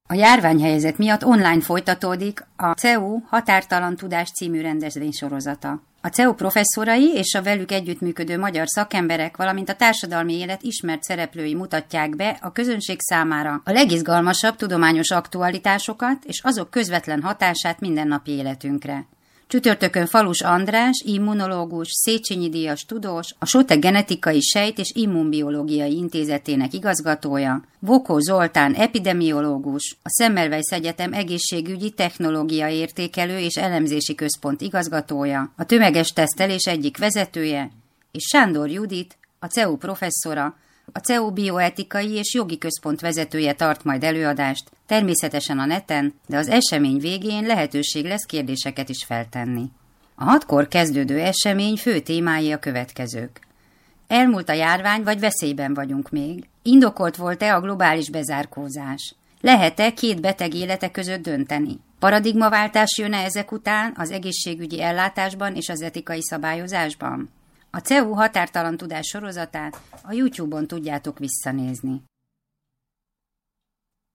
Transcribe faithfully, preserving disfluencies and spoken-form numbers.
A járványhelyzet miatt online folytatódik a cé e u Határtalan Tudás című rendezvénysorozata. A cé e u professzorai és a velük együttműködő magyar szakemberek, valamint a társadalmi élet ismert szereplői mutatják be a közönség számára a legizgalmasabb tudományos aktualitásokat és azok közvetlen hatását mindennapi életünkre. Csütörtökön Falus András, immunológus, Széchenyi díjas tudós, a SOTE Genetikai Sejt- és Immunbiológiai Intézetének igazgatója, Vokó Zoltán epidemiológus, a Semmelweis Egyetem Egészségügyi Technológia Értékelő és Elemzési Központ igazgatója, a tömeges tesztelés egyik vezetője, és Sándor Judit, a cé e u professzora, a cé e u Bioetikai és Jogi Központ vezetője tart majd előadást, természetesen a neten, de az esemény végén lehetőség lesz kérdéseket is feltenni. A hatkor kezdődő esemény fő témái a következők. Elmúlt a járvány, vagy veszélyben vagyunk még? Indokolt volt-e a globális bezárkózás? Lehet-e két beteg élete között dönteni? Paradigmaváltás jön-e ezek után az egészségügyi ellátásban és az etikai szabályozásban? A cé e u Határtalan Tudás sorozatát a YouTube-on tudjátok visszanézni.